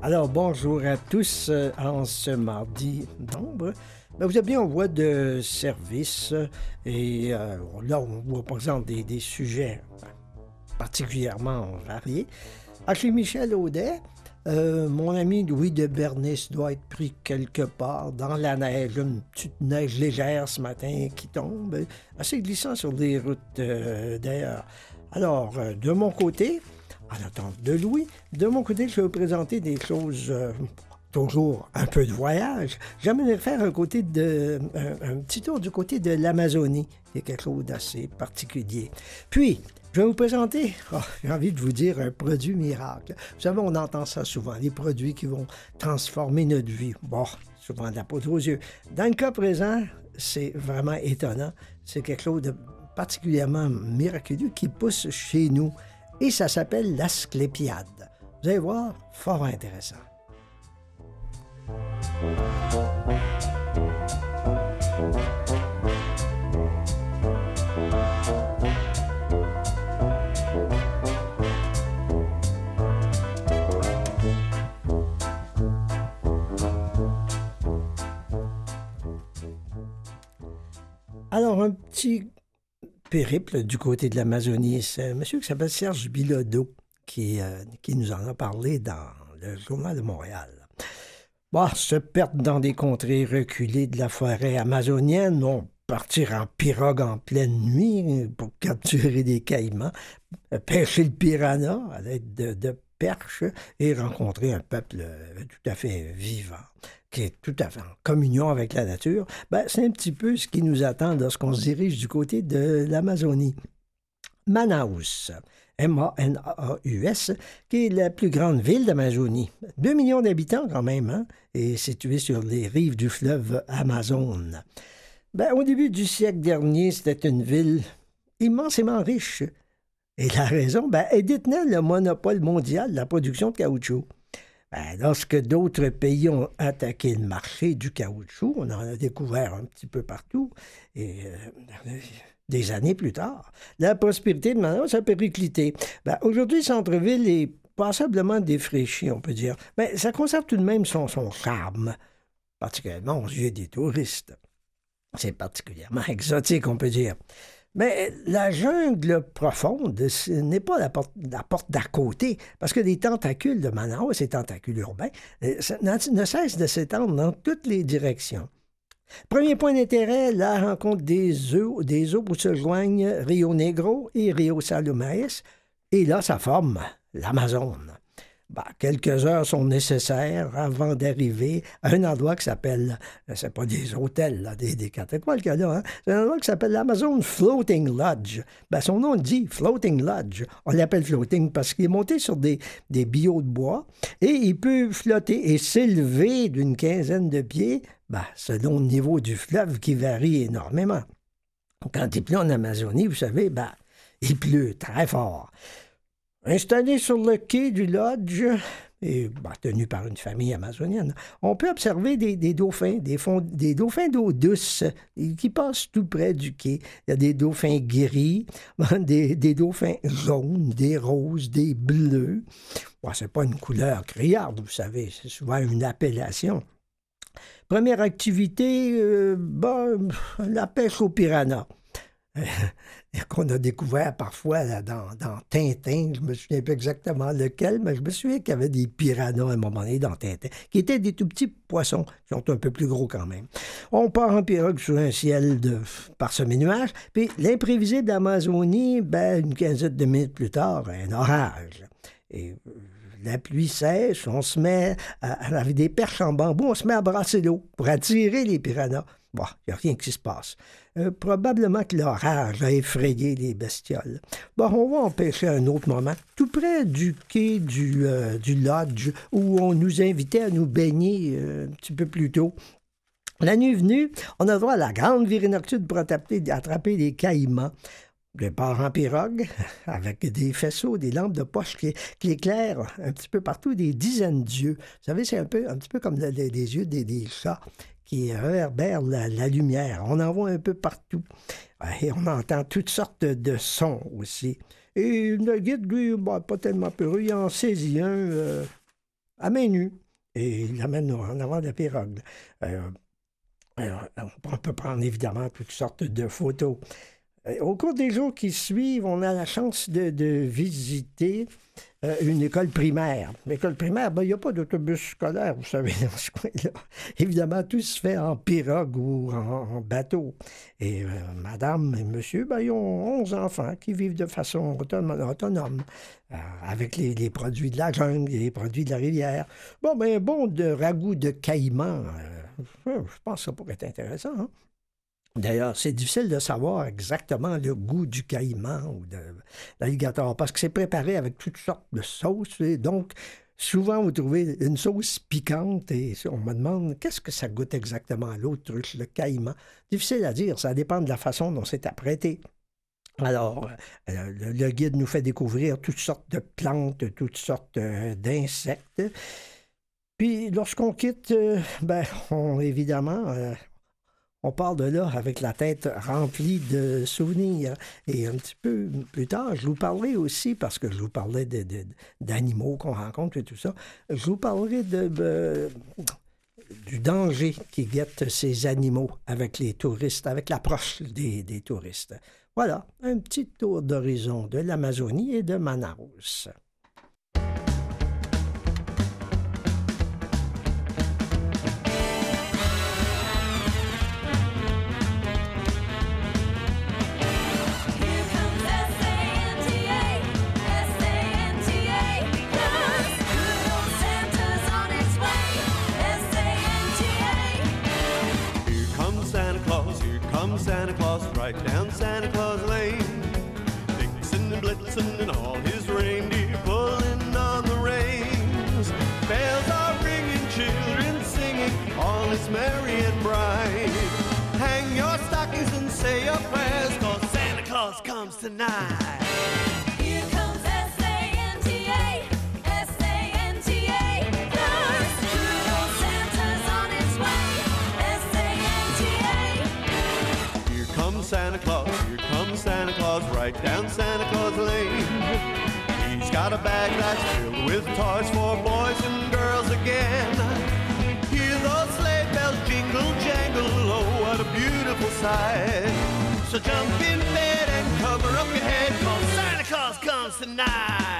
Alors, bonjour à tous en ce mardi d'ombre. Ben, vous êtes bien en voie de service et là, on vous présente des sujets particulièrement variés. Avec Michel Audet, mon ami Louis de Bernis doit être pris quelque part dans la neige, une petite neige légère ce matin qui tombe, assez glissant sur les routes d'ailleurs. Alors, de mon côté, en attente de Louis, de mon côté, je vais vous présenter des choses, toujours un peu de voyage. J'aimerais faire un petit tour du côté de l'Amazonie, qui est quelque chose d'assez particulier. Puis, je vais vous présenter, j'ai envie de vous dire, un produit miracle. Vous savez, on entend ça souvent, les produits qui vont transformer notre vie. Bon, souvent de la poudre aux yeux. Dans le cas présent, c'est vraiment étonnant. C'est quelque chose de particulièrement miraculeux qui pousse chez nous. Et ça s'appelle l'asclépiade. Vous allez voir, fort intéressant. Alors, un petit périple du côté de l'Amazonie. C'est un monsieur qui s'appelle Serge Bilodeau qui nous en a parlé dans le Journal de Montréal. Bon, se perdre dans des contrées reculées de la forêt amazonienne, on partir en pirogue en pleine nuit pour capturer des caïmans, pêcher le piranha à l'aide de perches et rencontrer un peuple tout à fait vivant, qui est tout à fait en communion avec la nature. Ben, c'est un petit peu ce qui nous attend lorsqu'on se dirige du côté de l'Amazonie. Manaus, M-A-N-A-U-S, qui est la plus grande ville d'Amazonie. 2 millions d'habitants quand même, hein, et située sur les rives du fleuve Amazone. Ben, au début du siècle dernier, c'était une ville immensément riche. Et la raison, ben, elle détenait le monopole mondial de la production de caoutchouc. Ben, lorsque d'autres pays ont attaqué le marché du caoutchouc, on en a découvert un petit peu partout, et des années plus tard, la prospérité de Manaus a périclité. Ben, aujourd'hui, le centre-ville est passablement défraîchi, on peut dire. Mais ça conserve tout de même son charme, particulièrement aux yeux des touristes. C'est particulièrement exotique, on peut dire. Mais la jungle profonde, ce n'est pas la porte d'à côté, parce que les tentacules de Manaus, ces tentacules urbains, ne cessent de s'étendre dans toutes les directions. Premier point d'intérêt, la rencontre des eaux où se joignent Rio Negro et Rio Salomais, et là, ça forme l'Amazone. Ben, quelques heures sont nécessaires avant d'arriver à un endroit qui s'appelle, c'est pas des hôtels, là, des 4 étoiles qu'il y a là, hein? C'est un endroit qui s'appelle l'Amazon Floating Lodge. Ben, son nom dit Floating Lodge. On l'appelle Floating parce qu'il est monté sur des billots de bois et il peut flotter et s'élever d'une quinzaine de pieds, ben, selon le niveau du fleuve qui varie énormément. Quand il pleut en Amazonie, vous savez, ben, il pleut très fort. Installé sur le quai du lodge, et tenu par une famille amazonienne, on peut observer des dauphins, des dauphins d'eau douce qui passent tout près du quai. Il y a des dauphins gris, des dauphins jaunes, des roses, des bleus. Bon, c'est pas une couleur criarde, vous savez, c'est souvent une appellation. Première activité, la pêche au piranha. Qu'on a découvert parfois là, dans Tintin, je me souviens pas exactement lequel, mais je me souviens qu'il y avait des piranhas à un moment donné dans Tintin, qui étaient des tout petits poissons, qui sont un peu plus gros quand même. On part en pirogue sur un ciel parsemé de nuages, puis l'imprévisible Amazonie, une quinzaine de minutes plus tard, un orage. Et la pluie sèche, on se met, avec des perches en bambou, on se met à brasser l'eau pour attirer les piranhas. Bon, il n'y a rien qui se passe. Probablement que l'orage a effrayé les bestioles. Bon, on va en pêcher un autre moment, tout près du quai du lodge, où on nous invitait à nous baigner un petit peu plus tôt. La nuit venue, on a droit à la grande virée nocturne pour attraper des caïmans. Je pars en pirogue avec des faisceaux, des lampes de poche qui éclairent un petit peu partout, des dizaines d'yeux. Vous savez, c'est un petit peu comme les yeux des chats qui réverbèrent la lumière. On en voit un peu partout. Et on entend toutes sortes de sons aussi. Et le guide, lui, pas tellement peureux, il en saisit un à main nue. Et il l'amène en avant de la pirogue. Alors, on peut prendre évidemment toutes sortes de photos. Au cours des jours qui suivent, on a la chance de visiter une école primaire. L'école primaire, il n'y a pas d'autobus scolaire, vous savez, dans ce coin-là. Évidemment, tout se fait en pirogue ou en bateau. Et madame et monsieur, ils ont 11 enfants qui vivent de façon autonome, avec les produits de la jungle, les produits de la rivière. Bon de ragoût de caïman, je pense que ça pourrait être intéressant, hein? D'ailleurs, c'est difficile de savoir exactement le goût du caïman ou de l'alligator parce que c'est préparé avec toutes sortes de sauces. Et donc, souvent, vous trouvez une sauce piquante et on me demande qu'est-ce que ça goûte exactement à l'autruche, le caïman. Difficile à dire, ça dépend de la façon dont c'est apprêté. Alors, le guide nous fait découvrir toutes sortes de plantes, toutes sortes d'insectes. Puis, lorsqu'on quitte, évidemment... on part de là avec la tête remplie de souvenirs. Et un petit peu plus tard, je vous parlerai aussi, parce que je vous parlais d'animaux qu'on rencontre et tout ça, je vous parlerai du danger qui guette ces animaux avec les touristes, avec l'approche des touristes. Voilà, un petit tour d'horizon de l'Amazonie et de Manaus. Santa Claus right down Santa Claus Lane, Vixen and Blitzen and all his reindeer pulling on the reins. Bells are ringing, children singing, all is merry and bright. Hang your stockings and say your prayers, 'cause Santa Claus comes tonight. Santa Claus, here comes Santa Claus, right down Santa Claus Lane. He's got a bag that's filled with toys for boys and girls again. Hear those sleigh bells jingle, jangle, oh, what a beautiful sight. So jump in bed and cover up your head, 'cause Santa Claus comes tonight.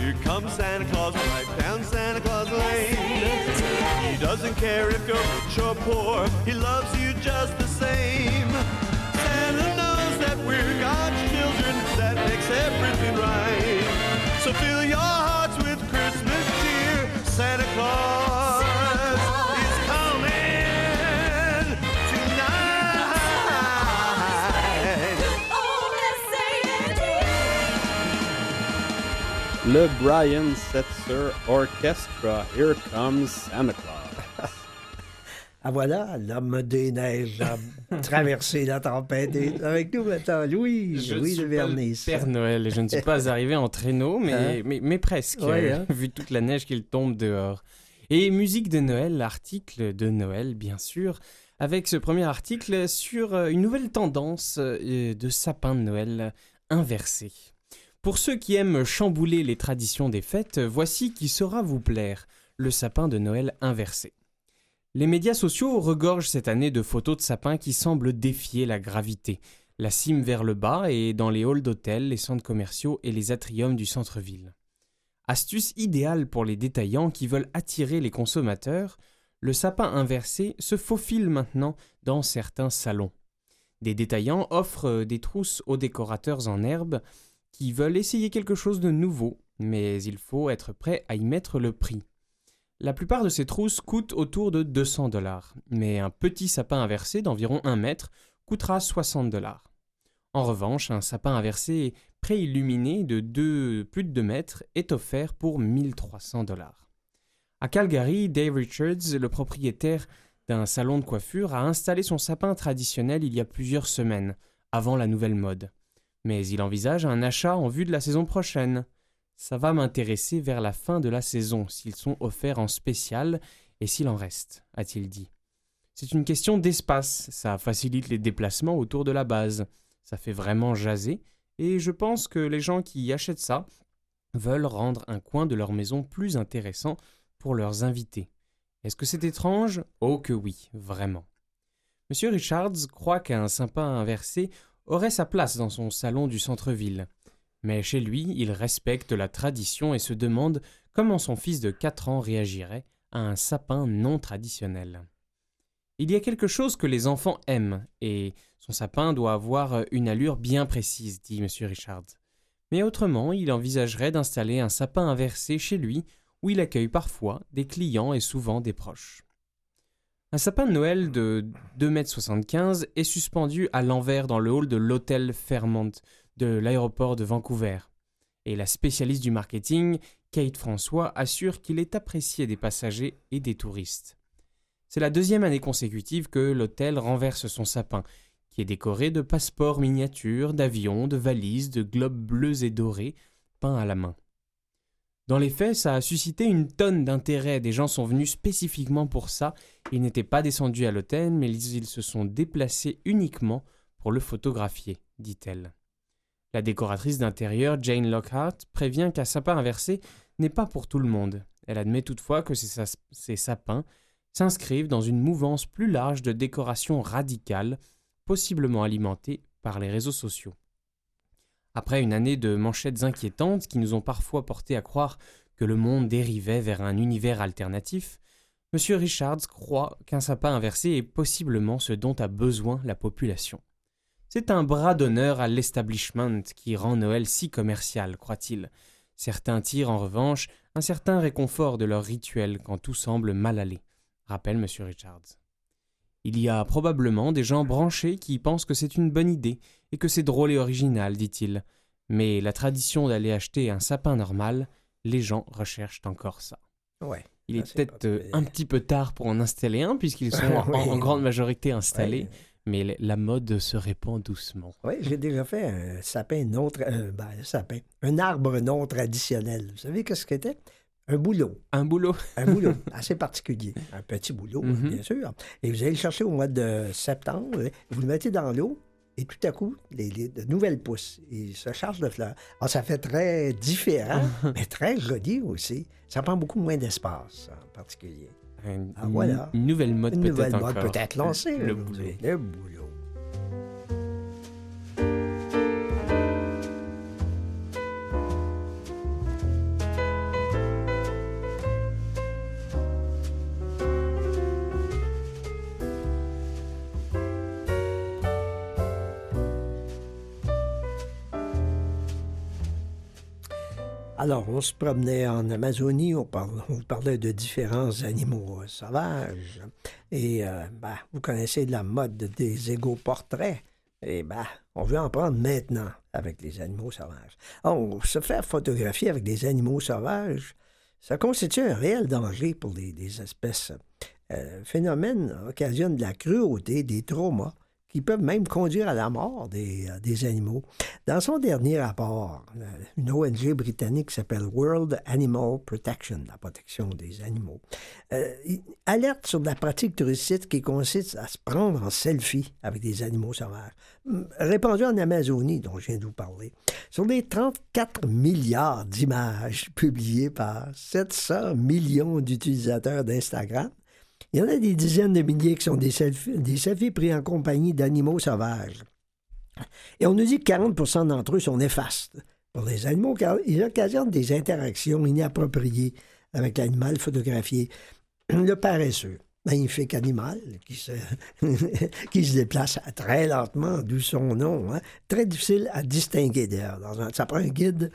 Here comes Santa Claus right down Santa Claus Lane. He doesn't care if you're rich or poor, he loves you just the same. Santa knows that we're God's children, that makes everything right. So fill your hearts with Christmas cheer. Santa Claus is coming tonight. Le Brian Setzer Orchestra, Here Comes Santa Claus. Ah voilà, l'homme des neiges a traversé la tempête. Et avec nous maintenant, Louis de Vernis. Père Noël, et je ne suis pas arrivé en traîneau, mais presque, Ouais, vu toute la neige qu'il tombe dehors. Et musique de Noël, article de Noël, bien sûr, avec ce premier article sur une nouvelle tendance de sapin de Noël inversé. Pour ceux qui aiment chambouler les traditions des fêtes, voici qui saura vous plaire, le sapin de Noël inversé. Les médias sociaux regorgent cette année de photos de sapins qui semblent défier la gravité, la cime vers le bas et dans les halls d'hôtels, les centres commerciaux et les atriums du centre-ville. Astuce idéale pour les détaillants qui veulent attirer les consommateurs, le sapin inversé se faufile maintenant dans certains salons. Des détaillants offrent des trousses aux décorateurs en herbe qui veulent essayer quelque chose de nouveau, mais il faut être prêt à y mettre le prix. La plupart de ces trousses coûtent autour de 200$, mais un petit sapin inversé d'environ 1 mètre coûtera 60$. En revanche, un sapin inversé préilluminé de plus de 2 mètres est offert pour 1300$. À Calgary, Dave Richards, le propriétaire d'un salon de coiffure, a installé son sapin traditionnel il y a plusieurs semaines, avant la nouvelle mode. Mais il envisage un achat en vue de la saison prochaine. Ça va m'intéresser vers la fin de la saison, s'ils sont offerts en spécial et s'il en reste, a-t-il dit. C'est une question d'espace, ça facilite les déplacements autour de la base. Ça fait vraiment jaser, et je pense que les gens qui achètent ça veulent rendre un coin de leur maison plus intéressant pour leurs invités. Est-ce que c'est étrange ? Oh que oui, vraiment. Monsieur Richards croit qu'un sapin inversé aurait sa place dans son salon du centre-ville. Mais chez lui, il respecte la tradition et se demande comment son fils de 4 ans réagirait à un sapin non traditionnel. Il y a quelque chose que les enfants aiment, et son sapin doit avoir une allure bien précise, dit M. Richards. Mais autrement, il envisagerait d'installer un sapin inversé chez lui, où il accueille parfois des clients et souvent des proches. Un sapin de Noël de 2,75 m est suspendu à l'envers dans le hall de l'hôtel Fairmont de l'aéroport de Vancouver. Et la spécialiste du marketing, Kate François, assure qu'il est apprécié des passagers et des touristes. C'est la 2e année consécutive que l'hôtel renverse son sapin, qui est décoré de passeports miniatures, d'avions, de valises, de globes bleus et dorés, peints à la main. Dans les faits, ça a suscité une tonne d'intérêt. Des gens sont venus spécifiquement pour ça. Ils n'étaient pas descendus à l'hôtel, mais ils se sont déplacés uniquement pour le photographier, dit-elle. La décoratrice d'intérieur, Jane Lockhart, prévient qu'un sapin inversé n'est pas pour tout le monde. Elle admet toutefois que ces sapins s'inscrivent dans une mouvance plus large de décoration radicale, possiblement alimentée par les réseaux sociaux. Après une année de manchettes inquiétantes qui nous ont parfois porté à croire que le monde dérivait vers un univers alternatif, M. Richards croit qu'un sapin inversé est possiblement ce dont a besoin la population. C'est un bras d'honneur à l'establishment qui rend Noël si commercial, croit-il. Certains tirent en revanche un certain réconfort de leur rituel quand tout semble mal aller, rappelle M. Richards. Il y a probablement des gens branchés qui pensent que c'est une bonne idée et que c'est drôle et original, dit-il. Mais la tradition d'aller acheter un sapin normal, les gens recherchent encore ça. Ouais, il est peut-être un petit peu tard pour en installer un, puisqu'ils sont en grande majorité installés. Ouais. Mais la mode se répand doucement. Oui, j'ai déjà fait un arbre non traditionnel. Vous savez qu'est-ce que c'était? Un bouleau. Un bouleau. Un bouleau assez particulier. Un petit bouleau, bien sûr. Et vous allez le chercher au mois de septembre, vous le mettez dans l'eau, et tout à coup, de nouvelles pousses. Il se charge de fleurs. Alors, ça fait très différent, mais très joli aussi. Ça prend beaucoup moins d'espace, en particulier. Voilà. Une nouvelle mode une peut-être nouvelle mode peut-être lancée. Le bouleau. Le bouleau. Alors, on se promenait en Amazonie, on parlait de différents animaux sauvages. Et vous connaissez la mode des égaux portraits. Et on veut en prendre maintenant avec les animaux sauvages. Alors, se faire photographier avec des animaux sauvages, ça constitue un réel danger pour les espèces. Le phénomène occasionne de la cruauté, des traumas, qui peuvent même conduire à la mort des animaux. Dans son dernier rapport, une ONG britannique qui s'appelle World Animal Protection, la protection des animaux, alerte sur la pratique touristique qui consiste à se prendre en selfie avec des animaux sauvages, répandue en Amazonie, dont je viens de vous parler. Sur les 34 milliards d'images publiées par 700 millions d'utilisateurs d'Instagram, il y en a des dizaines de milliers qui sont des selfies pris en compagnie d'animaux sauvages. Et on nous dit que 40 % d'entre eux sont néfastes pour les animaux car ils occasionnent des interactions inappropriées avec l'animal photographié. Le paresseux, magnifique animal qui se déplace très lentement, d'où son nom, très difficile à distinguer d'ailleurs. Ça prend un guide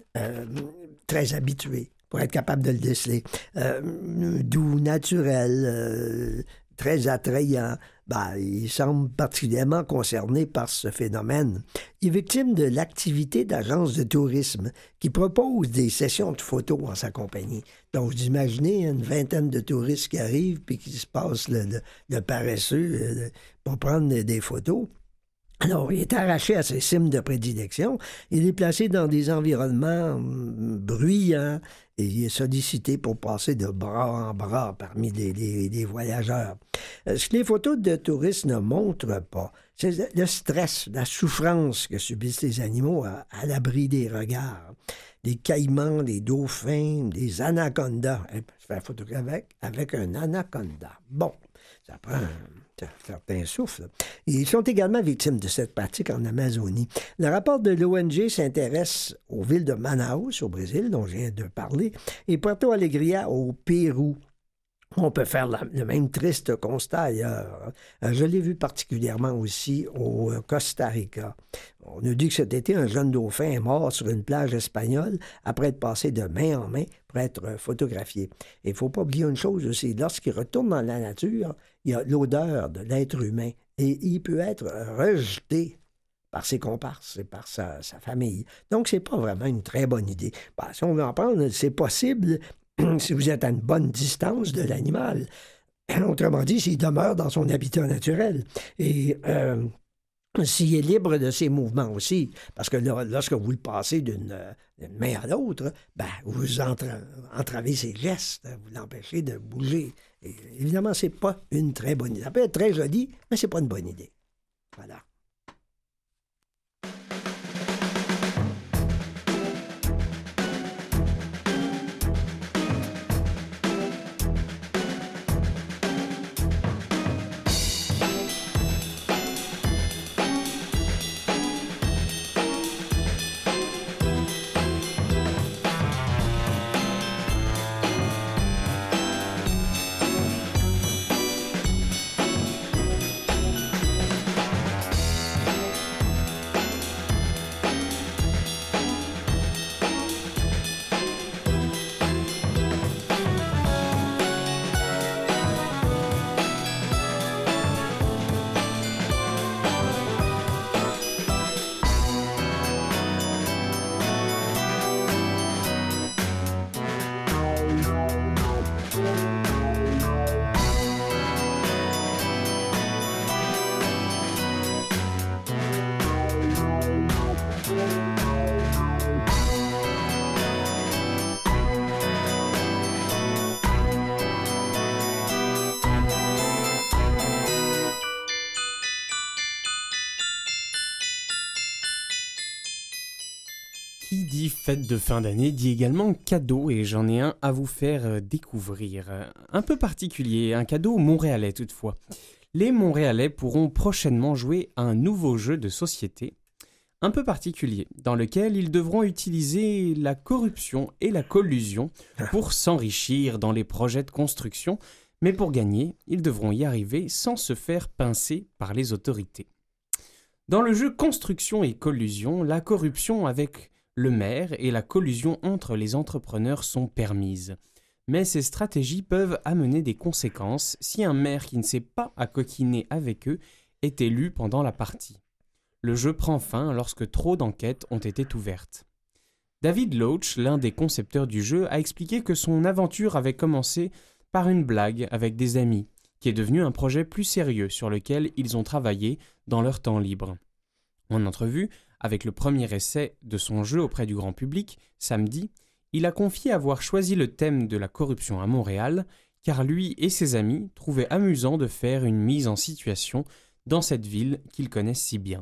très habitué pour être capable de le déceler. Doux, naturel, très attrayant. Il semble particulièrement concerné par ce phénomène. Il est victime de l'activité d'agences de tourisme qui proposent des sessions de photos en sa compagnie. Donc, vous imaginez une vingtaine de touristes qui arrivent puis qui se passent le paresseux pour prendre des photos. Alors, il est arraché à ses cimes de prédilection. Il est placé dans des environnements bruyants et il est sollicité pour passer de bras en bras parmi les voyageurs. Ce que les photos de touristes ne montrent pas, c'est le stress, la souffrance que subissent les animaux à l'abri des regards. Les caïmans, les dauphins, les anacondas. Je fais la photo avec un anaconda. Bon, ça prend un certain souffle. Ils sont également victimes de cette pratique en Amazonie. Le rapport de l'ONG s'intéresse aux villes de Manaus, au Brésil, dont je viens de parler, et Porto Alegre, au Pérou. On peut faire le même triste constat ailleurs. Je l'ai vu particulièrement aussi au Costa Rica. On nous dit que cet été, un jeune dauphin est mort sur une plage espagnole après être passé de main en main pour être photographié. Et il ne faut pas oublier une chose aussi, lorsqu'il retourne dans la nature, il y a l'odeur de l'être humain et il peut être rejeté par ses comparses et par sa famille. Donc, c'est pas vraiment une très bonne idée. Si on veut en prendre, c'est possible si vous êtes à une bonne distance de l'animal. Autrement dit, s'il demeure dans son habitat naturel. Et s'il est libre de ses mouvements aussi, parce que lorsque vous le passez d'une main à l'autre, vous entravez ses gestes, vous l'empêchez de bouger. Et évidemment, c'est pas une très bonne idée. Ça peut être très joli, mais c'est pas une bonne idée. Voilà. Qui dit fête de fin d'année dit également cadeau et j'en ai un à vous faire découvrir. Un peu particulier, un cadeau montréalais toutefois. Les Montréalais pourront prochainement jouer à un nouveau jeu de société un peu particulier, dans lequel ils devront utiliser la corruption et la collusion pour s'enrichir dans les projets de construction, mais pour gagner, ils devront y arriver sans se faire pincer par les autorités. Dans le jeu Construction et collusion, la corruption avec le maire et la collusion entre les entrepreneurs sont permises. Mais ces stratégies peuvent amener des conséquences si un maire qui ne sait pas à coquiner avec eux est élu pendant la partie. Le jeu prend fin lorsque trop d'enquêtes ont été ouvertes. David Loach, l'un des concepteurs du jeu, a expliqué que son aventure avait commencé par une blague avec des amis, qui est devenu un projet plus sérieux sur lequel ils ont travaillé dans leur temps libre. En entrevue, avec le premier essai de son jeu auprès du grand public, samedi, il a confié avoir choisi le thème de la corruption à Montréal, car lui et ses amis trouvaient amusant de faire une mise en situation dans cette ville qu'ils connaissent si bien.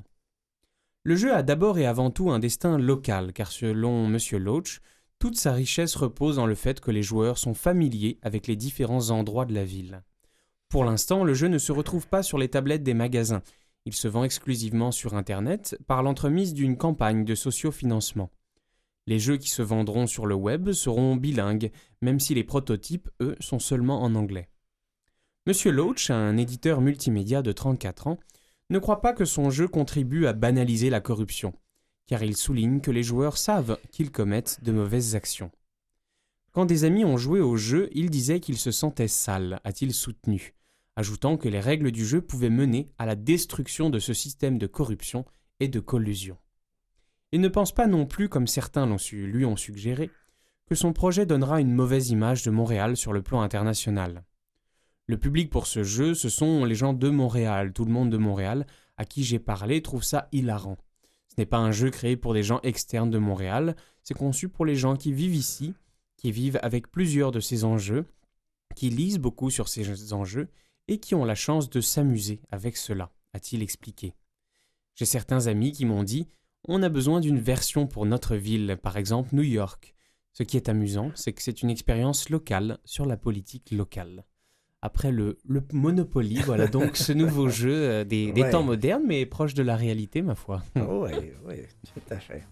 Le jeu a d'abord et avant tout un destin local, car selon M. Loach, toute sa richesse repose dans le fait que les joueurs sont familiers avec les différents endroits de la ville. Pour l'instant, le jeu ne se retrouve pas sur les tablettes des magasins. Il se vend exclusivement sur Internet par l'entremise d'une campagne de sociofinancement. Les jeux qui se vendront sur le web seront bilingues, même si les prototypes, eux, sont seulement en anglais. Monsieur Loach, un éditeur multimédia de 34 ans, ne croit pas que son jeu contribue à banaliser la corruption, car il souligne que les joueurs savent qu'ils commettent de mauvaises actions. Quand des amis ont joué au jeu, il disait qu'ils se sentaient sales, a-t-il soutenu, ajoutant que les règles du jeu pouvaient mener à la destruction de ce système de corruption et de collusion. Il ne pense pas non plus, comme certains lui ont suggéré, que son projet donnera une mauvaise image de Montréal sur le plan international. Le public pour ce jeu, ce sont les gens de Montréal, tout le monde de Montréal, à qui j'ai parlé, trouve ça hilarant. Ce n'est pas un jeu créé pour des gens externes de Montréal, c'est conçu pour les gens qui vivent ici, qui vivent avec plusieurs de ces enjeux, qui lisent beaucoup sur ces enjeux et qui ont la chance de s'amuser avec cela, a-t-il expliqué. J'ai certains amis qui m'ont dit « On a besoin d'une version pour notre ville, par exemple New York. » Ce qui est amusant, c'est que c'est une expérience locale sur la politique locale. Après le Monopoly, voilà donc ce nouveau jeu des temps modernes, mais proche de la réalité, ma foi. Oui, oui, tout à fait.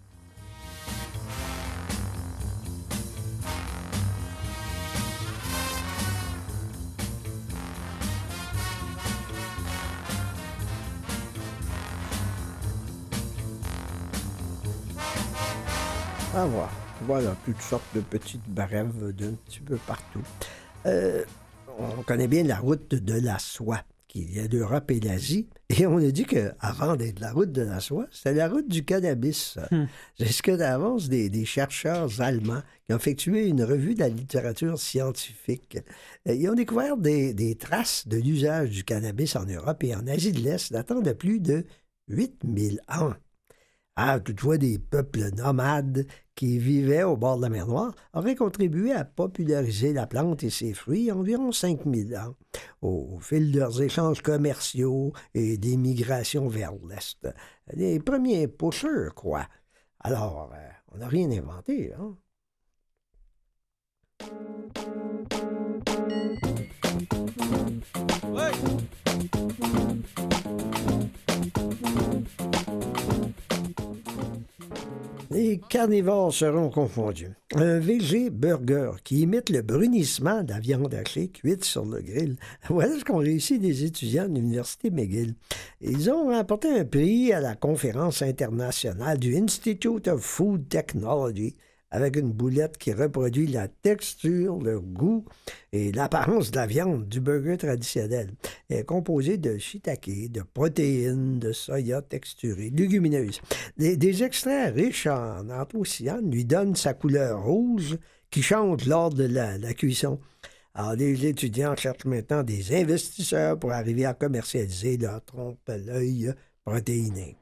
Ah, voilà, toutes sortes de petites brèves d'un petit peu partout. On connaît bien la route de la soie, qui vient d'Europe et l'Asie, et on a dit qu'avant d'être la route de la soie, c'était la route du cannabis. C'est ce que d'avance des chercheurs allemands qui ont effectué une revue de la littérature scientifique. Ils ont découvert des traces de l'usage du cannabis en Europe et en Asie de l'Est datant de plus de 8000 ans. Ah, toutefois, des peuples nomades qui vivaient au bord de la mer Noire auraient contribué à populariser la plante et ses fruits il y a environ 5000 ans, au fil de leurs échanges commerciaux et des migrations vers l'Est. Les premiers pocheurs, quoi. Alors, on n'a rien inventé, hein? Les carnivores seront confondus. Un VG burger qui imite le brunissement de la viande hachée cuite sur le grill. Voilà ce qu'ont réussi des étudiants de l'Université McGill. Ils ont remporté un prix à la conférence internationale du Institute of Food Technology avec une boulette qui reproduit la texture, le goût et l'apparence de la viande du burger traditionnel. Elle est composée de shiitake, de protéines, de soya texturée, légumineuses. Des extraits riches en anthocyanes lui donnent sa couleur rouge qui change lors de la cuisson. Alors, les étudiants cherchent maintenant des investisseurs pour arriver à commercialiser leur trompe-l'œil protéiné.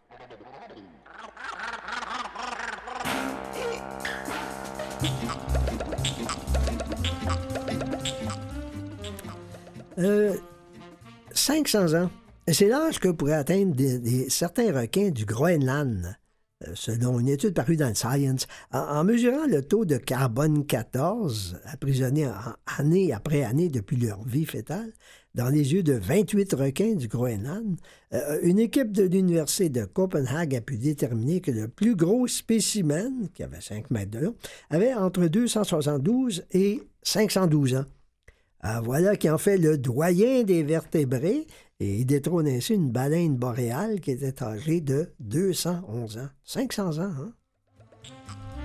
« 500 ans. C'est l'âge que pourraient atteindre certains requins du Groenland, selon une étude parue dans le Science, en mesurant le taux de carbone 14 emprisonnés année après année depuis leur vie fétale dans les yeux de 28 requins du Groenland. Une équipe de l'Université de Copenhague a pu déterminer que le plus gros spécimen, qui avait 5 mètres de long, avait entre 272 et 512 ans. Voilà qui en fait le doyen des vertébrés et il détrône ainsi une baleine boréale qui était âgée de 211 ans. 500 ans, hein?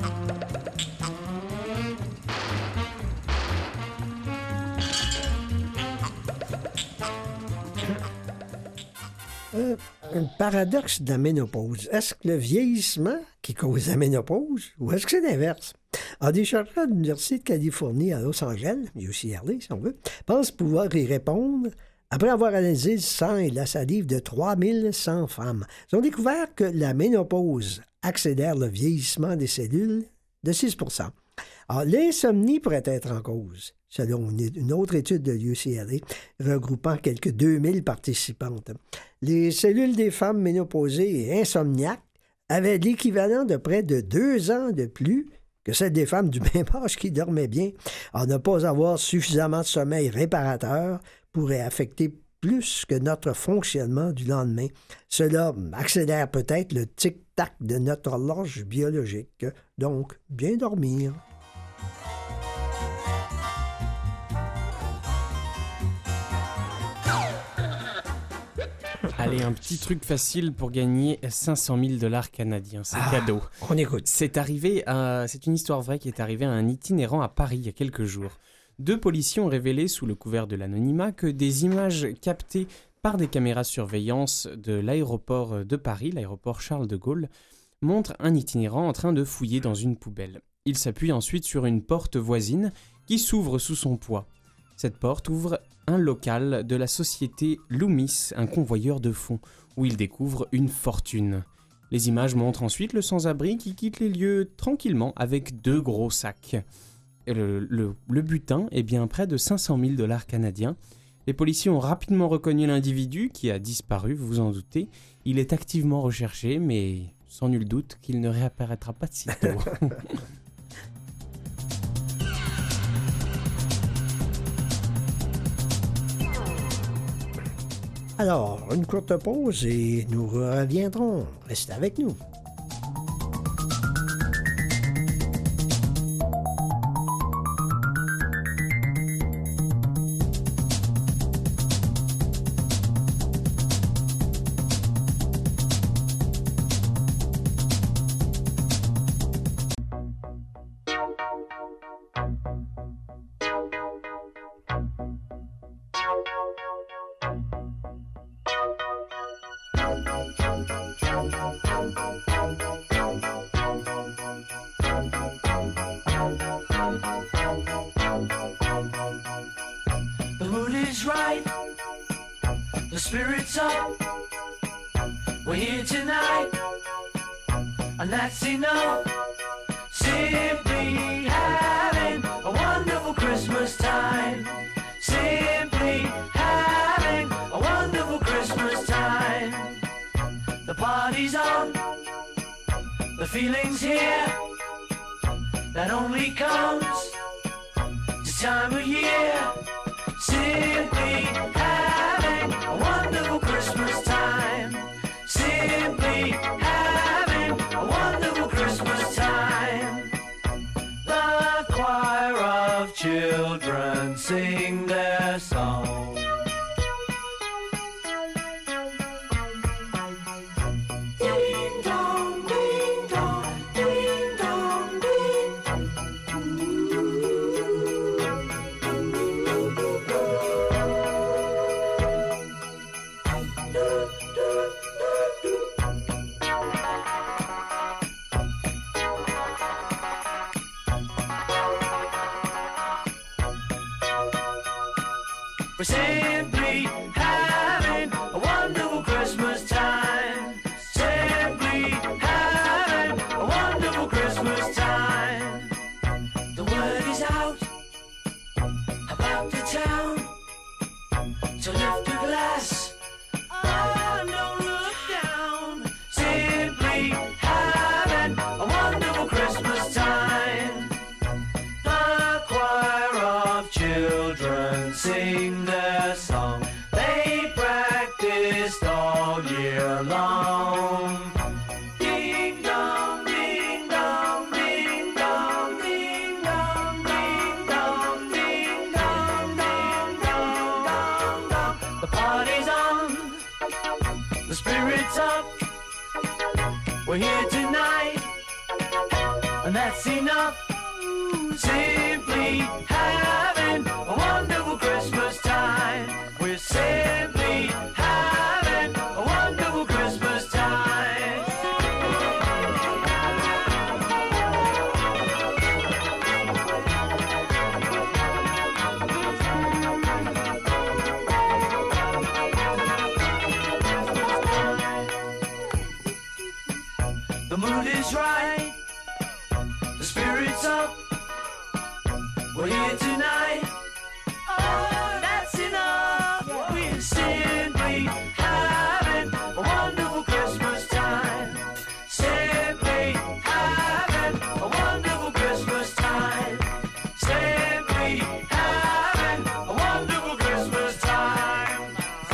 Un paradoxe de la ménopause. Est-ce que le vieillissement qui cause la ménopause ou est-ce que c'est l'inverse? Alors, des chercheurs de l'Université de Californie à Los Angeles, UCLA si on veut, pensent pouvoir y répondre après avoir analysé le sang et la salive de 3100 femmes. Ils ont découvert que la ménopause accélère le vieillissement des cellules de 6 %. Alors, l'insomnie pourrait être en cause, selon une autre étude de l'UCLA regroupant quelques 2000 participantes. Les cellules des femmes ménopausées et insomniaques avaient l'équivalent de près de 2 ans de plus que celles des femmes du même âge qui dormaient bien. Alors, ne pas avoir suffisamment de sommeil réparateur pourrait affecter plus que notre fonctionnement du lendemain. Cela accélère peut-être le tic-tac de notre horloge biologique. Donc, bien dormir. Allez, un petit truc facile pour gagner 500 000 $ canadiens. C'est cadeau. On écoute. C'est une histoire vraie qui est arrivée à un itinérant à Paris il y a quelques jours. 2 policiers ont révélé sous le couvert de l'anonymat que des images captées par des caméras de surveillance de l'aéroport de Paris, l'aéroport Charles de Gaulle, montrent un itinérant en train de fouiller dans une poubelle. Il s'appuie ensuite sur une porte voisine qui s'ouvre sous son poids. Cette porte ouvre un local de la société Loomis, un convoyeur de fonds, où il découvre une fortune. Les images montrent ensuite le sans-abri qui quitte les lieux tranquillement avec 2 gros sacs. Le butin est bien près de 500 000 $ canadiens. Les policiers ont rapidement reconnu l'individu qui a disparu, vous vous en doutez. Il est activement recherché, mais sans nul doute qu'il ne réapparaîtra pas de sitôt. Alors, une courte pause et nous reviendrons. Restez avec nous. The mood is right, the spirit's up. We're here tonight, and that's enough. Simply having a wonderful Christmas time. Simply having a wonderful Christmas time. The party's on, the feeling's here. That only comes this time of year. Simply having a wonderful Christmas time. Simply having a wonderful Christmas time. The choir of children sing their song. Ding dong, ding dong, ding dong, ding. We're simply having a wonderful Christmas time. Simply having a wonderful Christmas time. The word is out about the town to lift a glass. Oh, don't look down. Simply having a wonderful Christmas time. The choir of children sing their song. They practiced all year long. Ding dong, ding dong, ding dong, ding dong, ding dong, ding dong, ding dong, dong, dong. The party's on, the spirit's up. We're here tonight, and that's that's enough. Simply having a wonderful Christmas time. We're simply having a wonderful Christmas time. The mood is right, the spirit's up. We're here tonight. Oh, that's enough. We're simply having a wonderful Christmas time. Simply having a wonderful Christmas time. Simply having a wonderful Christmas time.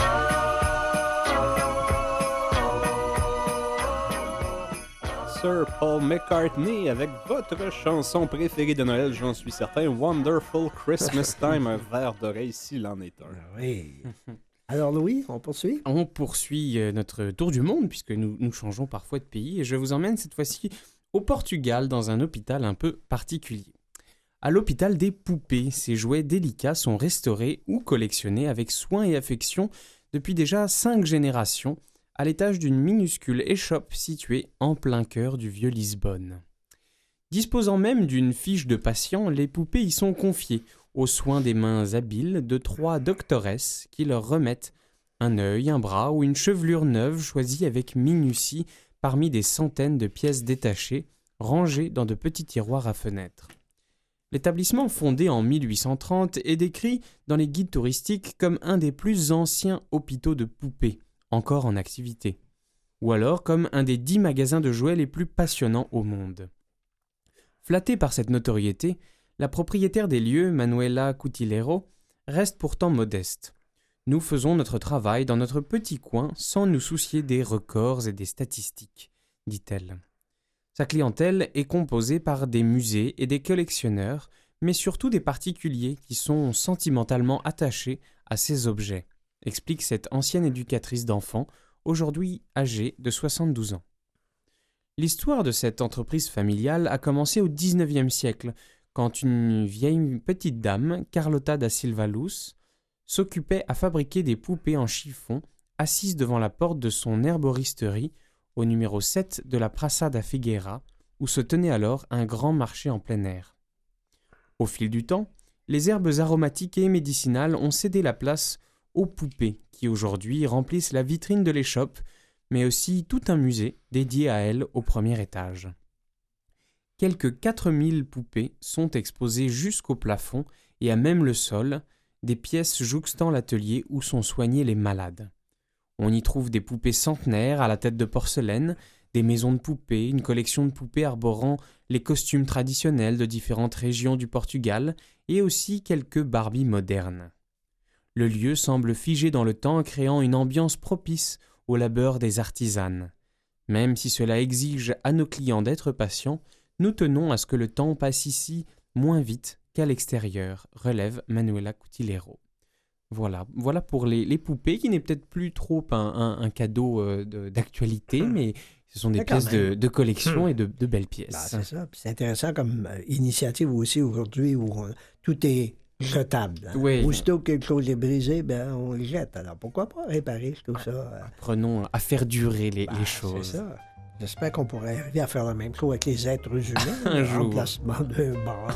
Sir Paul McCartney avec votre chanson préférée de Noël, j'en suis certain, Wonderful Christmas Time, un verre d'oreille s'il en est un. Oui. Alors Louis, on poursuit? On poursuit notre tour du monde puisque nous changeons parfois de pays et je vous emmène cette fois-ci au Portugal dans un hôpital un peu particulier. À l'hôpital des poupées, ces jouets délicats sont restaurés ou collectionnés avec soin et affection depuis déjà 5 générations à l'étage d'une minuscule échoppe située en plein cœur du vieux Lisbonne. Disposant même d'une fiche de patient, les poupées y sont confiées aux soins des mains habiles de 3 doctoresses qui leur remettent un œil, un bras ou une chevelure neuve choisie avec minutie parmi des centaines de pièces détachées rangées dans de petits tiroirs à fenêtres. L'établissement fondé en 1830 est décrit dans les guides touristiques comme un des plus anciens hôpitaux de poupées, encore en activité, ou alors comme un des 10 magasins de jouets les plus passionnants au monde. Flattée par cette notoriété, la propriétaire des lieux, Manuela Cutilero, reste pourtant modeste. Nous faisons notre travail dans notre petit coin sans nous soucier des records et des statistiques, dit-elle. Sa clientèle est composée par des musées et des collectionneurs, mais surtout des particuliers qui sont sentimentalement attachés à ces objets, explique cette ancienne éducatrice d'enfants, aujourd'hui âgée de 72 ans. L'histoire de cette entreprise familiale a commencé au XIXe siècle, quand une vieille petite dame, Carlota da Silva Luz, s'occupait à fabriquer des poupées en chiffon, assise devant la porte de son herboristerie, au numéro 7 de la Praça da Figueira, où se tenait alors un grand marché en plein air. Au fil du temps, les herbes aromatiques et médicinales ont cédé la place aux poupées qui aujourd'hui remplissent la vitrine de l'échoppe, mais aussi tout un musée dédié à elles au premier étage. Quelques 4000 poupées sont exposées jusqu'au plafond et à même le sol, des pièces jouxtant l'atelier où sont soignés les malades. On y trouve des poupées centenaires à la tête de porcelaine, des maisons de poupées, une collection de poupées arborant les costumes traditionnels de différentes régions du Portugal et aussi quelques Barbies modernes. Le lieu semble figé dans le temps, créant une ambiance propice au labeur des artisanes. Même si cela exige à nos clients d'être patients, nous tenons à ce que le temps passe ici moins vite qu'à l'extérieur, relève Manuela Cutilero. Voilà pour les poupées, qui n'est peut-être plus trop un cadeau d'actualité, mais ce sont des pièces de collection et de belles pièces. C'est ça. Puis c'est intéressant comme initiative aussi aujourd'hui où tout est jetable. Oui. Aussitôt que quelque chose est brisé, on le jette. Alors pourquoi pas réparer tout ça? Apprenons à faire durer les choses. C'est ça. J'espère qu'on pourrait arriver à faire la même chose avec les êtres humains. Un jour. Remplacement d'un bar.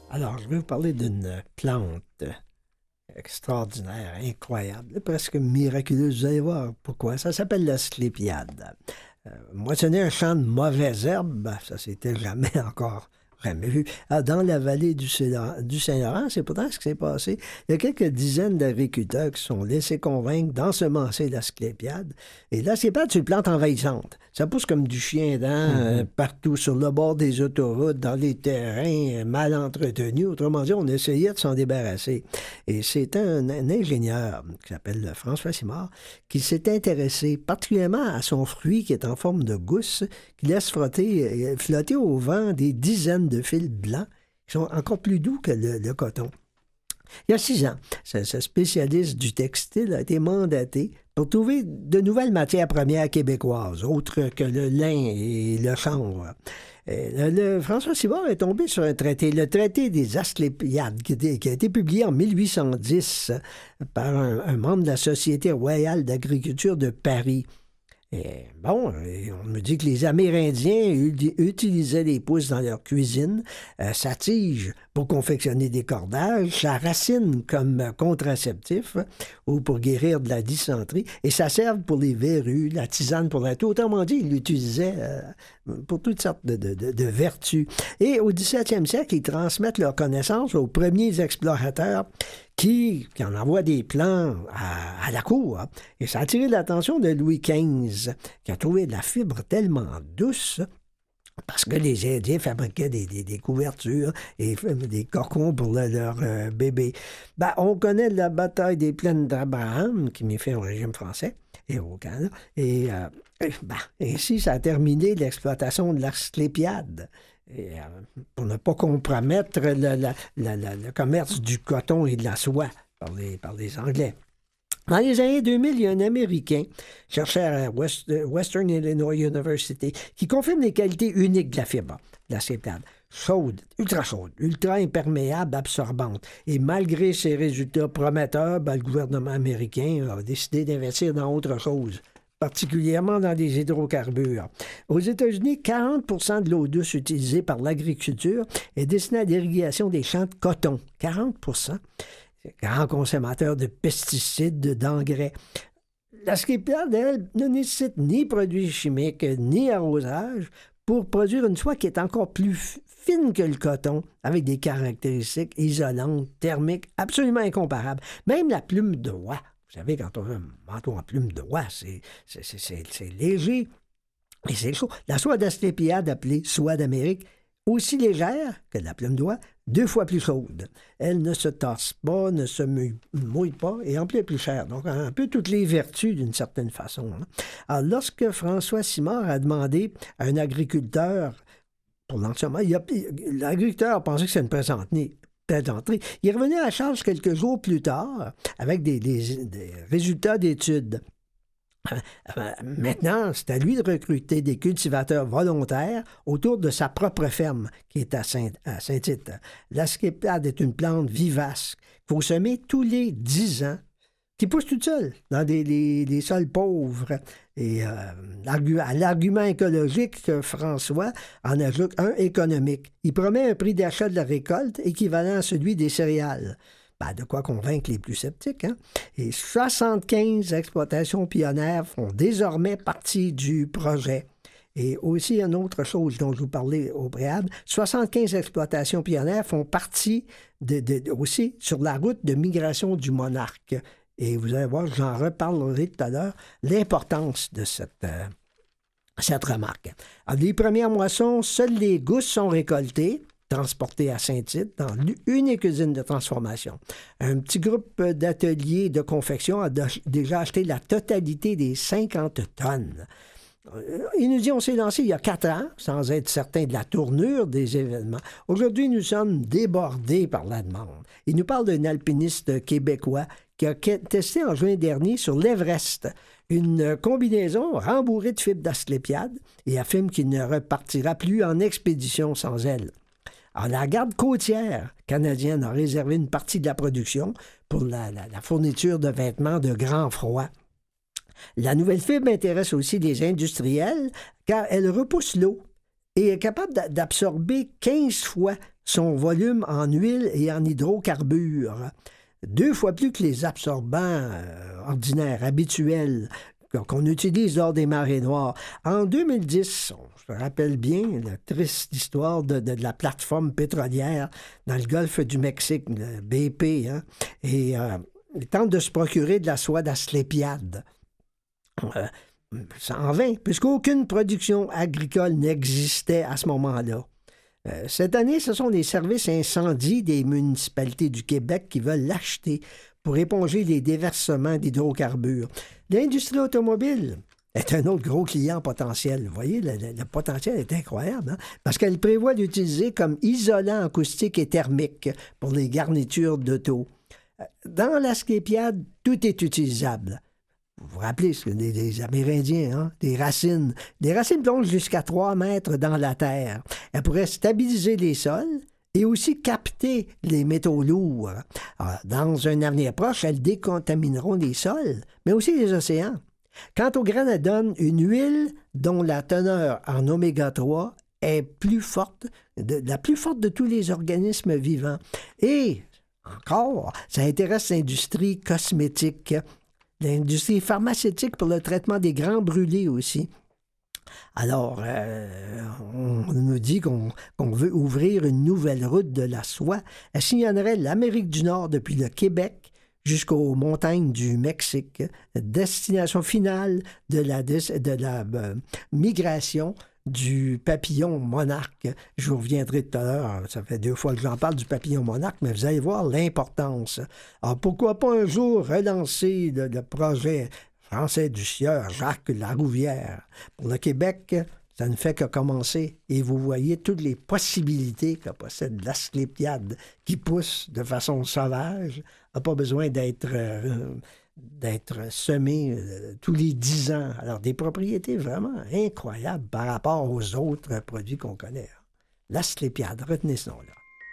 Alors, je vais vous parler d'une plante extraordinaire, incroyable, presque miraculeuse. Vous allez voir pourquoi. Ça s'appelle l'asclépiade. Moissonner un champ de mauvaises herbes, ça s'était jamais vu. Dans la vallée du Saint-Laurent, c'est pourtant ce qui s'est passé. Il y a quelques dizaines d'agriculteurs qui se sont laissés convaincre d'ensemencer l'asclépiade. Et l'asclépiade, c'est une plante envahissante. Ça pousse comme du chien dent partout, sur le bord des autoroutes, dans les terrains mal entretenus. Autrement dit, on essayait de s'en débarrasser. Et c'est un ingénieur qui s'appelle François Simard qui s'est intéressé particulièrement à son fruit qui est en forme de gousse, qui laisse flotter au vent des dizaines de fils blancs qui sont encore plus doux que le coton. Il y a 6 ans, ce spécialiste du textile a été mandaté pour trouver de nouvelles matières premières québécoises, autres que le lin et le chanvre. François Simard est tombé sur un traité, le traité des Asclépiades, qui a été publié en 1810 par un membre de la Société royale d'agriculture de Paris. Et on me dit que les Amérindiens utilisaient les pousses dans leur cuisine, sa tige pour confectionner des cordages, sa racine comme contraceptif ou pour guérir de la dysenterie, et sa sève pour les verrues, la tisane pour la toux. Autrement dit, ils l'utilisaient pour toutes sortes de vertus. Et au 17e siècle, ils transmettent leurs connaissances aux premiers explorateurs qui en envoient des plans à la cour. Et ça a attiré l'attention de Louis XV, qui a trouvé de la fibre tellement douce parce que les Indiens fabriquaient des couvertures et des cocons pour leurs bébés. On connaît la bataille des plaines d'Abraham, qui m'est fait au régime français et au Canada. Et ainsi, ça a terminé l'exploitation de l'asclépiade. Et, pour ne pas compromettre le commerce du coton et de la soie par les Anglais. Dans les années 2000, il y a un Américain, chercheur à Western Illinois University, qui confirme les qualités uniques de la fibre, de l'asclépiade. Chaude, ultra imperméable, absorbante. Et malgré ces résultats prometteurs, le gouvernement américain a décidé d'investir dans autre chose, particulièrement dans les hydrocarbures. Aux États-Unis, 40 de l'eau douce utilisée par l'agriculture est destinée à l'irrigation des champs de coton. 40 C'est un grand consommateur de pesticides, d'engrais. L'asclépiade, elle, ne nécessite ni produits chimiques, ni arrosage pour produire une soie qui est encore plus fine que le coton, avec des caractéristiques isolantes, thermiques, absolument incomparables. Même la plume d'oie. Vous savez, quand on a un manteau en plume d'oie, c'est léger et c'est chaud. La soie d'asclépiade, appelée soie d'Amérique, aussi légère que la plume d'oie, 2 fois plus chaude. Elle ne se tasse pas, ne se mouille pas et en plus plus chère. Donc, un peu toutes les vertus d'une certaine façon. Alors, lorsque François Simard a demandé à un agriculteur pour l'enseignement, l'agriculteur pensait que c'est une plaisanterie. Il est revenu à la charge quelques jours plus tard avec des résultats d'études. Maintenant, c'est à lui de recruter des cultivateurs volontaires autour de sa propre ferme, qui est à Saint-Tite. L'asclépiade est une plante vivace qu'il faut semer tous les 10 ans, qui pousse toute seule dans les sols pauvres. Et à l'argument écologique, François en ajoute un économique. Il promet un prix d'achat de la récolte équivalent à celui des céréales. De quoi convaincre les plus sceptiques. Et 75 exploitations pionnières font désormais partie du projet. Et aussi, une autre chose dont je vous parlais au préalable, 75 exploitations pionnières font partie aussi sur la route de migration du monarque. Et vous allez voir, j'en reparlerai tout à l'heure, l'importance de cette remarque. Alors, les premières moissons, seules les gousses sont récoltées, transportées à Saint-Tite dans une usine de transformation. Un petit groupe d'ateliers de confection a déjà acheté la totalité des 50 tonnes. Il nous dit on s'est lancé il y a 4 ans, sans être certain de la tournure des événements. Aujourd'hui, nous sommes débordés par la demande. Il nous parle d'un alpiniste québécois qui a testé en juin dernier sur l'Everest une combinaison rembourrée de fibres d'asclépiade et affirme qu'il ne repartira plus en expédition sans elle. Alors, la garde côtière canadienne a réservé une partie de la production pour la fourniture de vêtements de grand froid. La nouvelle fibre intéresse aussi les industriels car elle repousse l'eau et est capable d'absorber 15 fois son volume en huile et en hydrocarbures. 2 fois plus que les absorbants ordinaires, habituels, qu'on utilise lors des marées noires. En 2010, je me rappelle bien la triste histoire de la plateforme pétrolière dans le golfe du Mexique, le BP, hein, et il tente de se procurer de la soie d'asclépiade. En vain, puisqu'aucune production agricole n'existait à ce moment-là. Cette année, ce sont les services incendies des municipalités du Québec qui veulent l'acheter pour éponger les déversements d'hydrocarbures. L'industrie automobile est un autre gros client potentiel. Vous voyez, le potentiel est incroyable, hein? Parce qu'elle prévoit l'utiliser comme isolant acoustique et thermique pour les garnitures d'auto. Dans l'asclépiade, tout est utilisable. Vous vous rappelez, ce que les Amérindiens, hein? Des racines. Les racines plongent jusqu'à 3 mètres dans la terre. Elles pourraient stabiliser les sols et aussi capter les métaux lourds. Alors, dans un avenir proche, elles décontamineront les sols, mais aussi les océans. Quant au granadone, une huile dont la teneur en oméga 3 est plus forte, la plus forte de tous les organismes vivants. Et, encore, ça intéresse l'industrie cosmétique, l'industrie pharmaceutique pour le traitement des grands brûlés aussi. Alors, on nous dit qu'on veut ouvrir une nouvelle route de la soie. Elle sillonnerait l'Amérique du Nord depuis le Québec jusqu'aux montagnes du Mexique. Destination finale de la migration du papillon monarque. Je vous reviendrai tout à l'heure, ça fait 2 fois que j'en parle du papillon monarque, mais vous allez voir l'importance. Alors, pourquoi pas un jour relancer le projet français du sieur Jacques Larouvière. Pour le Québec, ça ne fait que commencer et vous voyez toutes les possibilités que possède l'asclépiade qui pousse de façon sauvage, n'a pas besoin d'être semé tous les 10 ans. Alors, des propriétés vraiment incroyables par rapport aux autres produits qu'on connaît. L'asclépiade, retenez ce nom-là.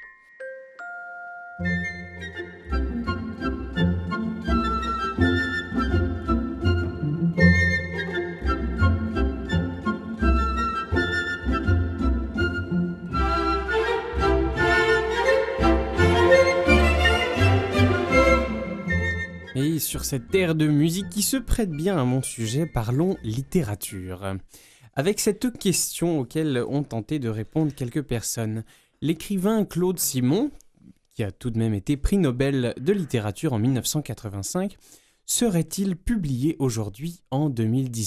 Et sur cette aire de musique qui se prête bien à mon sujet, parlons littérature. Avec cette question auxquelles ont tenté de répondre quelques personnes, l'écrivain Claude Simon, qui a tout de même été prix Nobel de littérature en 1985, serait-il publié aujourd'hui en 2017 ?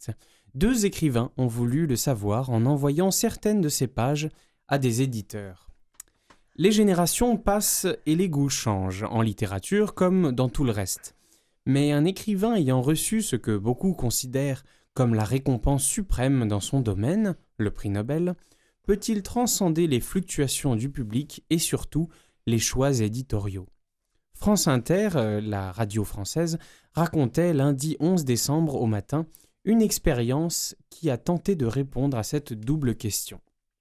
2 écrivains ont voulu le savoir en envoyant certaines de ces pages à des éditeurs. Les générations passent et les goûts changent, en littérature comme dans tout le reste. Mais un écrivain ayant reçu ce que beaucoup considèrent comme la récompense suprême dans son domaine, le prix Nobel, peut-il transcender les fluctuations du public et surtout les choix éditoriaux ? France Inter, la radio française, racontait lundi 11 décembre au matin une expérience qui a tenté de répondre à cette double question.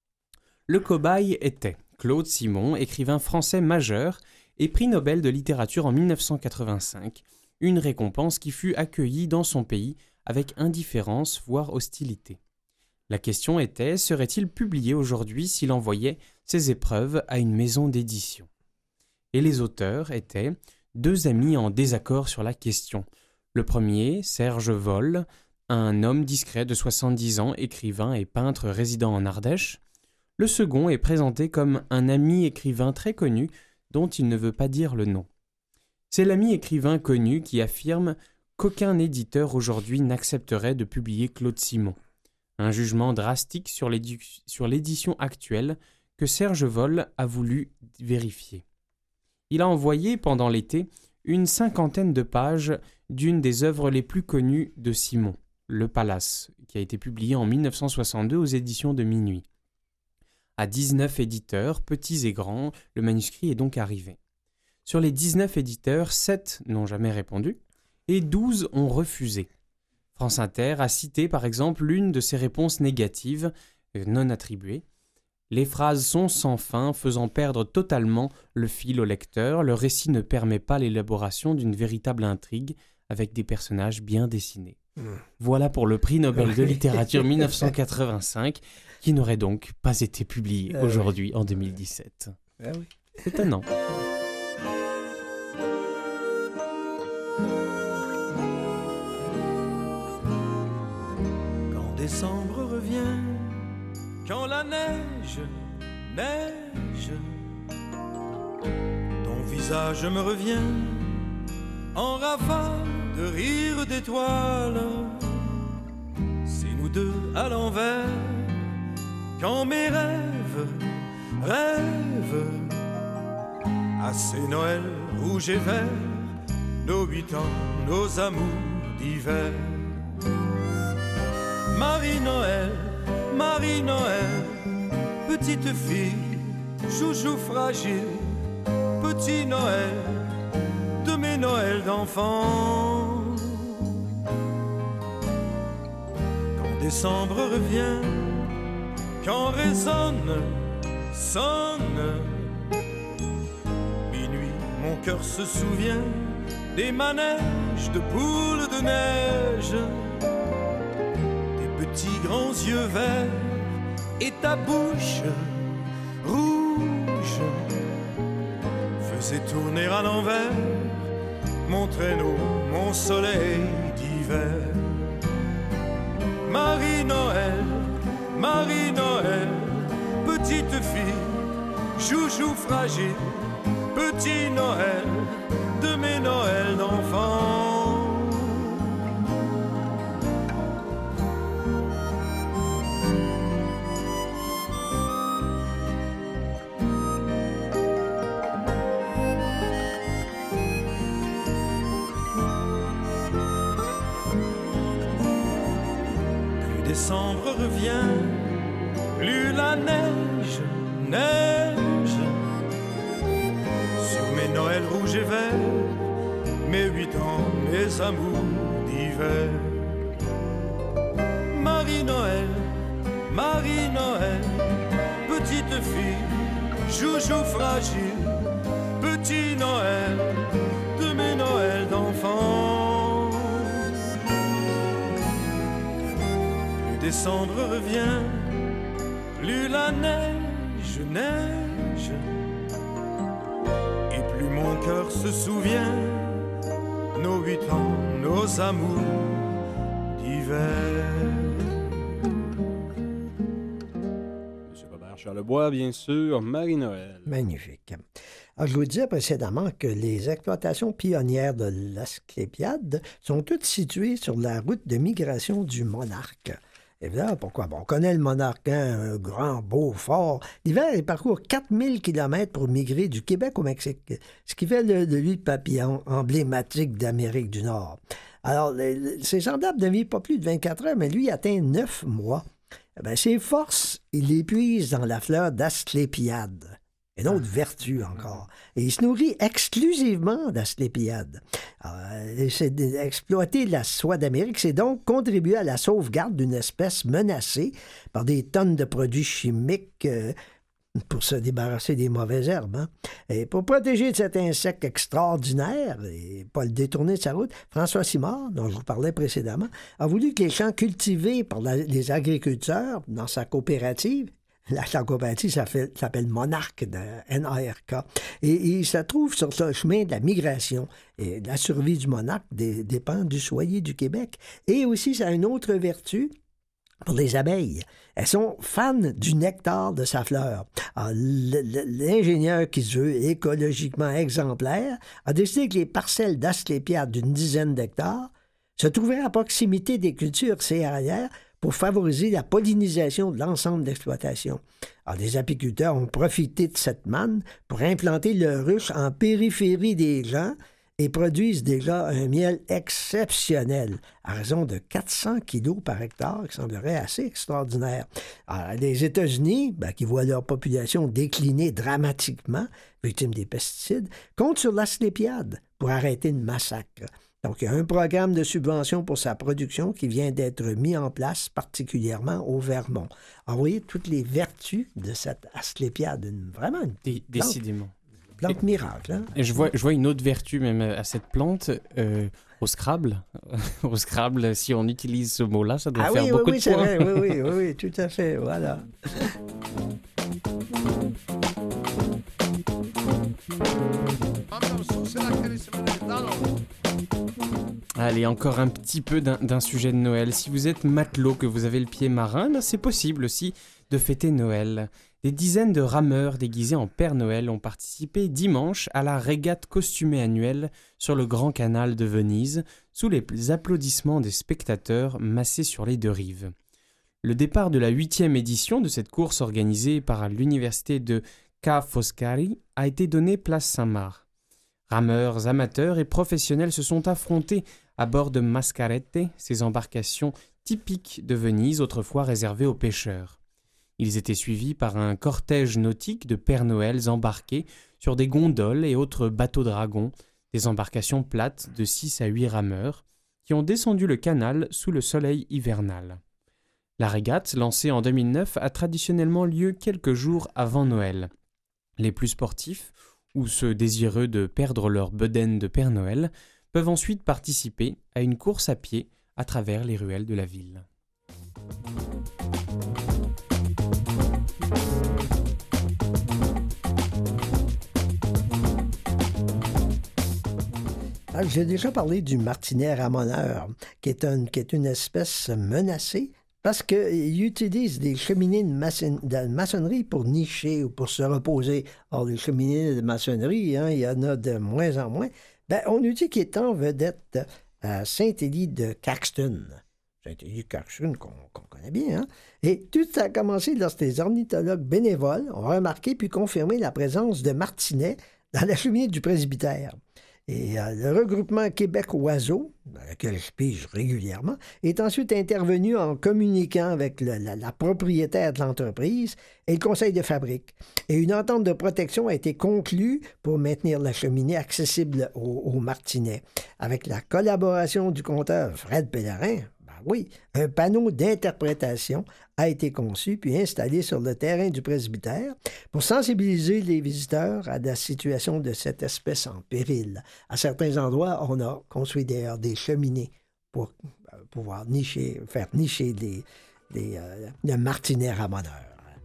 Le cobaye était Claude Simon, écrivain français majeur et prix Nobel de littérature en 1985, une récompense qui fut accueillie dans son pays avec indifférence, voire hostilité. La question était, serait-il publié aujourd'hui s'il envoyait ses épreuves à une maison d'édition ? Et les auteurs étaient 2 amis en désaccord sur la question. Le premier, Serge Voll, un homme discret de 70 ans, écrivain et peintre résidant en Ardèche. Le second est présenté comme un ami écrivain très connu dont il ne veut pas dire le nom. C'est l'ami écrivain connu qui affirme qu'aucun éditeur aujourd'hui n'accepterait de publier Claude Simon. Un jugement drastique sur l'édition actuelle que Serge Voll a voulu vérifier. Il a envoyé pendant l'été une 50aine de pages d'une des œuvres les plus connues de Simon, Le Palace, qui a été publié en 1962 aux éditions de Minuit. À 19 éditeurs, petits et grands, le manuscrit est donc arrivé. Sur les 19 éditeurs, 7 n'ont jamais répondu et 12 ont refusé. France Inter a cité par exemple l'une de ces réponses négatives, non attribuées. Les phrases sont sans fin, faisant perdre totalement le fil au lecteur. Le récit ne permet pas l'élaboration d'une véritable intrigue avec des personnages bien dessinés. Voilà pour le prix Nobel de littérature 1985, qui n'aurait donc pas été publié aujourd'hui en 2017. Ah oui. C'est étonnant. Quand décembre revient, quand la neige neige, ton visage me revient en rafale de rire d'étoiles. C'est nous deux à l'envers, quand mes rêves à ces Noëls rouges et verts, nos 8 ans, nos amours d'hiver. Marie-Noël, petite fille, chouchou fragile, petit Noël, de mes Noëls d'enfant. Quand décembre revient, quand résonne, sonne, minuit, mon cœur se souvient des manèges de boules de neige, petits grands yeux verts et ta bouche rouge faisait tourner à l'envers mon traîneau, mon soleil d'hiver. Marie-Noël, petite fille, chouchou fragile, petit Noël, de mes Noëls d'enfant. Décembre revient, plus la neige neige sur mes Noëls rouges et verts, mes 8 ans, mes amours d'hiver. Marie-Noël, petite fille, chouchou fragile, petit Noël, de mes Noëls d'enfant. Décembre revient, plus la neige neige, et plus mon cœur se souvient nos 8 ans, nos amours d'hiver. Monsieur Robert Charlebois, bien sûr, Marie-Noël. Magnifique. Alors, je vous disais précédemment que les exploitations pionnières de l'Asclépiade sont toutes situées sur la route de migration du Monarque. Et voilà pourquoi. Bon, on connaît le Monarque, un grand, beau, fort. L'hiver, il parcourt 4000 km pour migrer du Québec au Mexique, ce qui fait de lui le papillon emblématique d'Amérique du Nord. Alors, ces gendarmes ne vivent pas plus de 24 heures, mais lui, il atteint 9 mois. Eh bien, ses forces, il les puise dans la fleur d'Asclépiade. Une autre vertu encore. Et il se nourrit exclusivement d'Asclépiade. C'est exploiter la soie d'Amérique, c'est donc contribuer à la sauvegarde d'une espèce menacée par des tonnes de produits chimiques pour se débarrasser des mauvaises herbes. Hein. Et pour protéger de cet insecte extraordinaire et pas le détourner de sa route, François Simard, dont je vous parlais précédemment, a voulu que les champs cultivés par les agriculteurs dans sa coopérative, la coopérative s'appelle Monarque, de NARK. Et il se trouve sur ce chemin de la migration. Et la survie du monarque dépend du soyer du Québec. Et aussi, ça a une autre vertu pour les abeilles. Elles sont fans du nectar de sa fleur. Alors, l'ingénieur qui se veut écologiquement exemplaire a décidé que les parcelles d'Asclépiade d'une dizaine d'hectares se trouveraient à proximité des cultures céréalières pour favoriser la pollinisation de l'ensemble d'exploitation. Alors, les apiculteurs ont profité de cette manne pour implanter leurs ruches en périphérie des gens et produisent déjà un miel exceptionnel, à raison de 400 kilos par hectare, qui semblerait assez extraordinaire. Alors, les États-Unis, qui voient leur population décliner dramatiquement, victimes des pesticides, comptent sur l'Asclépiade pour arrêter le massacre. Donc, il y a un programme de subvention pour sa production qui vient d'être mis en place, particulièrement au Vermont. Alors, vous voyez toutes les vertus de cette Asclépiade, vraiment une Décidément. plante miracle. Hein? Et je vois une autre vertu même à cette plante, au Scrabble. Au Scrabble, si on utilise ce mot-là, ça doit faire beaucoup de c'est points. vrai, oui, tout à fait, voilà. Allez, encore un petit peu d'un sujet de Noël. Si vous êtes matelot, que vous avez le pied marin, ben c'est possible aussi de fêter Noël. Des dizaines de rameurs déguisés en Père Noël ont participé dimanche à la régate costumée annuelle sur le Grand Canal de Venise, sous les applaudissements des spectateurs massés sur les deux rives. Le départ de la 8e édition de cette course organisée par l'université de Ca' Foscari a été donné place Saint-Marc. Rameurs, amateurs et professionnels se sont affrontés à bord de mascarette, ces embarcations typiques de Venise autrefois réservées aux pêcheurs. Ils étaient suivis par un cortège nautique de Père Noël embarqués sur des gondoles et autres bateaux-dragons, des embarcations plates de 6 à 8 rameurs, qui ont descendu le canal sous le soleil hivernal. La régate, lancée en 2009, a traditionnellement lieu quelques jours avant Noël. Les plus sportifs, ou ceux désireux de perdre leur bedaine de Père Noël, peuvent ensuite participer à une course à pied à travers les ruelles de la ville. J'ai déjà parlé du martinet ramoneur, qui est une espèce menacée parce qu'il utilise des cheminées de maçonnerie pour nicher ou pour se reposer. Or, les cheminées de maçonnerie, il y en a de moins en moins. On nous dit qu'il est en vedette à Saint-Élie de Caxton. Saint-Élie de Caxton, qu'on connaît bien. Et tout a commencé lorsque les ornithologues bénévoles ont remarqué puis confirmé la présence de martinets dans la cheminée du presbytère. Et le regroupement Québec Oiseaux, dans lequel je pige régulièrement, est ensuite intervenu en communiquant avec la propriétaire de l'entreprise et le conseil de fabrique. Et une entente de protection a été conclue pour maintenir la cheminée accessible aux martinets. Avec la collaboration du compteur Fred Pellerin, oui, un panneau d'interprétation a été conçu puis installé sur le terrain du presbytère pour sensibiliser les visiteurs à la situation de cette espèce en péril. À certains endroits, on a construit d'ailleurs des cheminées pour pouvoir faire nicher le martinet ramoneur.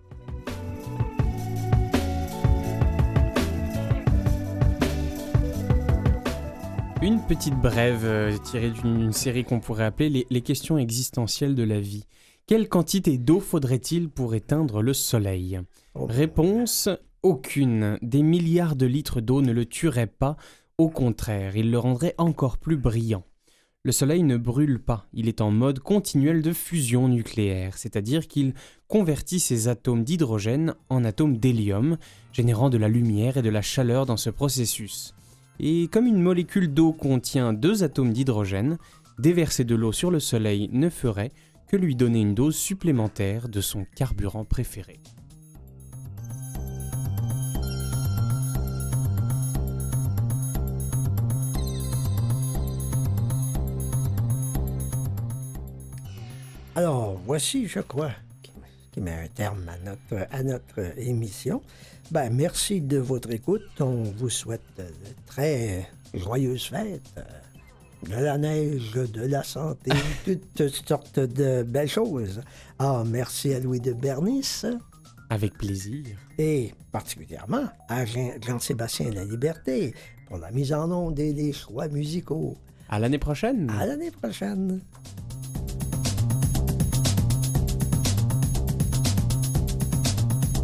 Une petite brève tirée d'une série qu'on pourrait appeler les questions existentielles de la vie. Quelle quantité d'eau faudrait-il pour éteindre le soleil ? Réponse, aucune. Des milliards de litres d'eau ne le tueraient pas. Au contraire, il le rendrait encore plus brillant. Le soleil ne brûle pas. Il est en mode continuel de fusion nucléaire, c'est-à-dire qu'il convertit ses atomes d'hydrogène en atomes d'hélium, générant de la lumière et de la chaleur dans ce processus. Et comme une molécule d'eau contient 2 atomes d'hydrogène, déverser de l'eau sur le soleil ne ferait que lui donner une dose supplémentaire de son carburant préféré. Alors, voici, je crois, qui met un terme à notre émission. Merci de votre écoute. On vous souhaite de très joyeuses fêtes, de la neige, de la santé, toutes sortes de belles choses. Merci à Louis de Bernis. Avec plaisir. Et particulièrement à Jean-Sébastien Laliberté pour la mise en onde et les choix musicaux. À l'année prochaine. À l'année prochaine.